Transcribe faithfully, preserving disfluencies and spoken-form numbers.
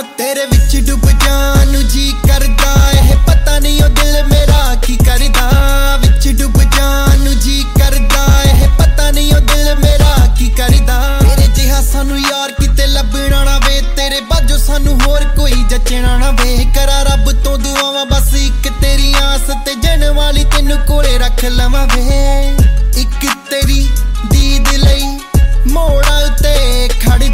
तेरे विच डुब जान नू जी करदा है, पता नहीं ओ दिल मेरा की करदा। विच डुब जान नू जी करदा है, पता नहीं ओ दिल मेरा की करदा। तेरे जिहा सानू यार किते लभना ना वे, तेरे बाजो सानू होर कोई जचना ना वे। करा रब तो दुआवां बस इक तेरी आस ते जन वाली तेनू कोले रख लवां वे। इक तेरी